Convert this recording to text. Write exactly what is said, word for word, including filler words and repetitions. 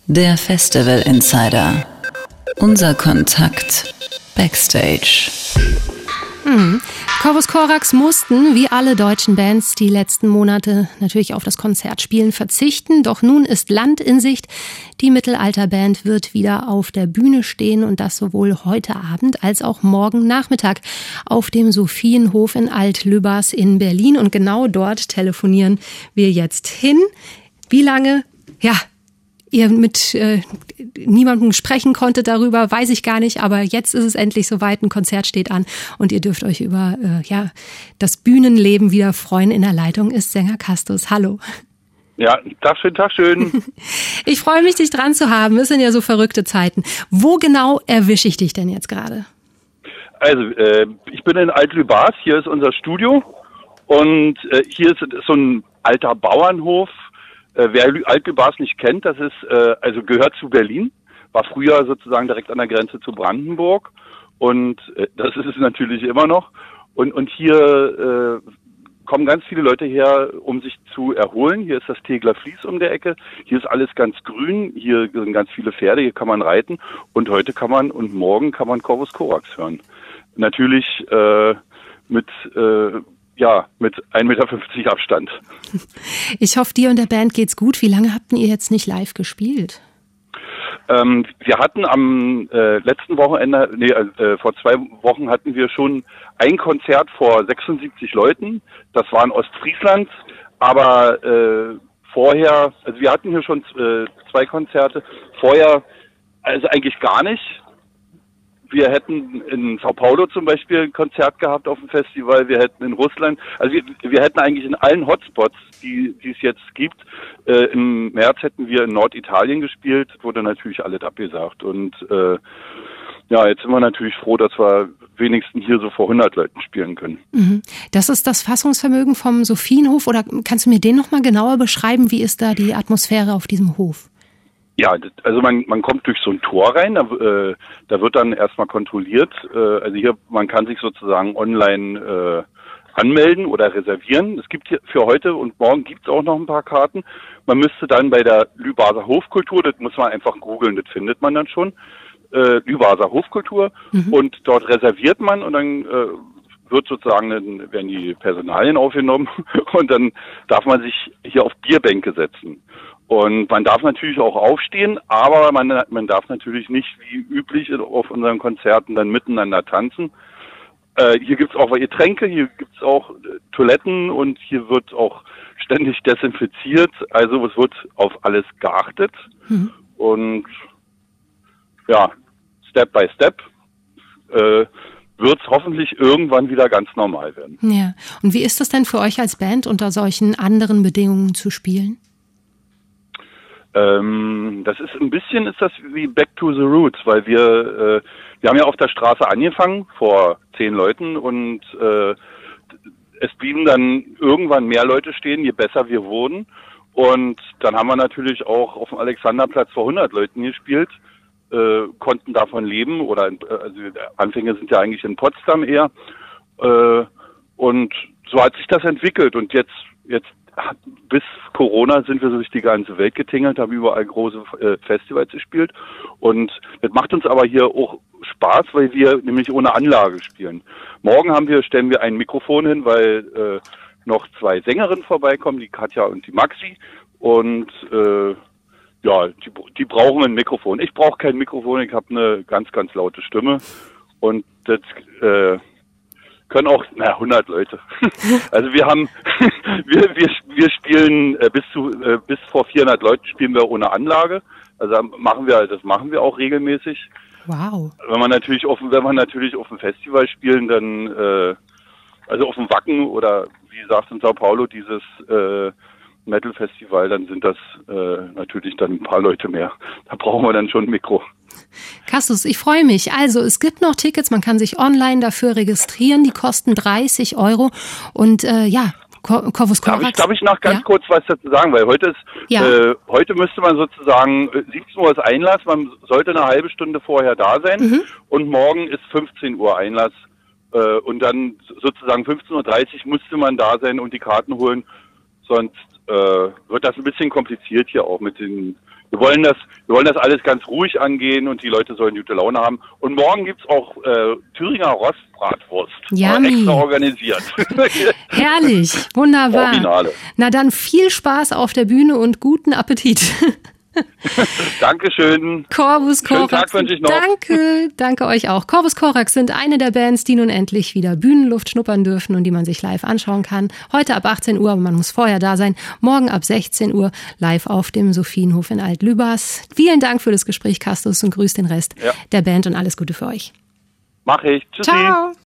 Der Festival Insider. Unser Kontakt Backstage. Hm. Corvus Corax mussten, wie alle deutschen Bands, die letzten Monate natürlich auf das Konzertspielen verzichten. Doch nun ist Land in Sicht. Die Mittelalterband wird wieder auf der Bühne stehen und das sowohl heute Abend als auch morgen Nachmittag auf dem Sophienhof in Alt-Lübbers in Berlin. Und genau dort telefonieren wir jetzt hin. Wie lange? Ja, ihr mit äh, niemandem sprechen konntet darüber, weiß ich gar nicht, aber jetzt ist es endlich soweit, ein Konzert steht an und ihr dürft euch über äh, ja das Bühnenleben wieder freuen. In der Leitung ist Sänger Castus. Hallo. Ja, Tag schön, Tag schön. Ich freue mich, dich dran zu haben. Es sind ja so verrückte Zeiten. Wo genau erwische ich dich denn jetzt gerade? Also, äh, ich bin in Alt-Lübbers, hier ist unser Studio und äh, hier ist so ein alter Bauernhof. Äh, wer Alt-Lübbers nicht kennt, das ist äh, also gehört zu Berlin, war früher sozusagen direkt an der Grenze zu Brandenburg und äh, das ist es natürlich immer noch. Und und hier äh, kommen ganz viele Leute her, um sich zu erholen. Hier ist das Tegeler Fließ um der Ecke. Hier ist alles ganz grün. Hier sind ganz viele Pferde. Hier kann man reiten. Und heute kann man und morgen kann man Corvus Corax hören. Natürlich äh, mit äh, ja mit ein Meter fünfzig Abstand. Ich hoffe, dir und der Band geht's gut. Wie lange habt ihr jetzt nicht live gespielt? Ähm, wir hatten am äh, letzten Wochenende, nee, äh, vor zwei Wochen hatten wir schon ein Konzert vor sechsundsiebzig Leuten. Das war in Ostfriesland, aber äh, vorher, also wir hatten hier schon äh, zwei Konzerte, vorher also eigentlich gar nicht. Wir hätten in Sao Paulo zum Beispiel ein Konzert gehabt auf dem Festival, wir hätten in Russland, also wir, wir hätten eigentlich in allen Hotspots, die, die es jetzt gibt, äh, im März hätten wir in Norditalien gespielt, wurde natürlich alles abgesagt und äh, ja, jetzt sind wir natürlich froh, dass wir wenigstens hier so vor hundert Leuten spielen können. Mhm. Das ist das Fassungsvermögen vom Sophienhof oder kannst du mir den nochmal genauer beschreiben, wie ist da die Atmosphäre auf diesem Hof? Ja, also man man kommt durch so ein Tor rein, da, äh, da wird dann erstmal kontrolliert. Äh, also hier, man kann sich sozusagen online äh, anmelden oder reservieren. Es gibt hier für heute und morgen gibt es auch noch ein paar Karten. Man müsste dann bei der Lübbaser Hofkultur, das muss man einfach googeln, das findet man dann schon, äh, Lübbaser Hofkultur mhm. und dort reserviert man und dann äh, wird sozusagen, dann werden die Personalien aufgenommen und dann darf man sich hier auf Bierbänke setzen. Und man darf natürlich auch aufstehen, aber man, man darf natürlich nicht wie üblich auf unseren Konzerten dann miteinander tanzen. Äh, hier gibt's auch Getränke, hier gibt's auch äh, Toiletten und hier wird auch ständig desinfiziert. Also es wird auf alles geachtet. Mhm. Und ja, Step by Step äh, wird es hoffentlich irgendwann wieder ganz normal werden. Ja. Und wie ist das denn für euch als Band, unter solchen anderen Bedingungen zu spielen? Ähm, das ist ein bisschen ist das wie Back to the Roots, weil wir äh, wir haben ja auf der Straße angefangen vor zehn Leuten und äh, es blieben dann irgendwann mehr Leute stehen, je besser wir wurden und dann haben wir natürlich auch auf dem Alexanderplatz vor hundert Leuten gespielt, äh, konnten davon leben oder also Anfänge sind ja eigentlich in Potsdam eher äh, und so hat sich das entwickelt und jetzt jetzt bis Corona sind wir so durch die ganze Welt getingelt, haben überall große äh, Festivals gespielt und das macht uns aber hier auch Spaß, weil wir nämlich ohne Anlage spielen. Morgen haben wir, stellen wir ein Mikrofon hin, weil äh, noch zwei Sängerinnen vorbeikommen, die Katja und die Maxi und äh, ja, die, die brauchen ein Mikrofon. Ich brauche kein Mikrofon, ich habe eine ganz, ganz laute Stimme und das äh, können auch, na, hundert Leute. Also wir haben, wir, wir, wir spielen äh, bis zu, äh, bis vor vierhundert Leuten spielen wir ohne Anlage. Also machen wir, das machen wir auch regelmäßig. Wow. Wenn man natürlich auf, wenn man natürlich auf dem Festival spielen, dann, äh, also auf dem Wacken oder wie gesagt in Sao Paulo dieses, äh, Metal Festival, dann sind das äh, natürlich dann ein paar Leute mehr. Da brauchen wir dann schon ein Mikro. Castus, ich freue mich. Also es gibt noch Tickets, man kann sich online dafür registrieren, die kosten dreißig Euro und äh, ja, Corvus Corax. Darf ich, darf ich noch ganz ja? kurz was dazu sagen, weil heute ist, ja. äh, heute müsste man sozusagen, siebzehn Uhr ist Einlass, man sollte eine halbe Stunde vorher da sein mhm. und morgen ist fünfzehn Uhr Einlass äh, und dann sozusagen fünfzehn Uhr dreißig musste man da sein und die Karten holen, sonst äh, wird das ein bisschen kompliziert hier auch mit den wir wollen das, wir wollen das alles ganz ruhig angehen und die Leute sollen gute Laune haben. Und morgen gibt's auch äh, Thüringer Rostbratwurst. Yummy. Extra organisiert. Herrlich, wunderbar. Originale. Na dann viel Spaß auf der Bühne und guten Appetit. Dankeschön. Corvus Schönen Corax. Tag wünsche ich noch. Danke, danke euch auch. Corvus Corax sind eine der Bands, die nun endlich wieder Bühnenluft schnuppern dürfen und die man sich live anschauen kann. Heute ab achtzehn Uhr, aber man muss vorher da sein. Morgen ab sechzehn Uhr live auf dem Sophienhof in Alt-Lübars. Vielen Dank für das Gespräch, Castus, und grüß den Rest ja. der Band und alles Gute für euch. Mach ich. Tschüssi. Ciao.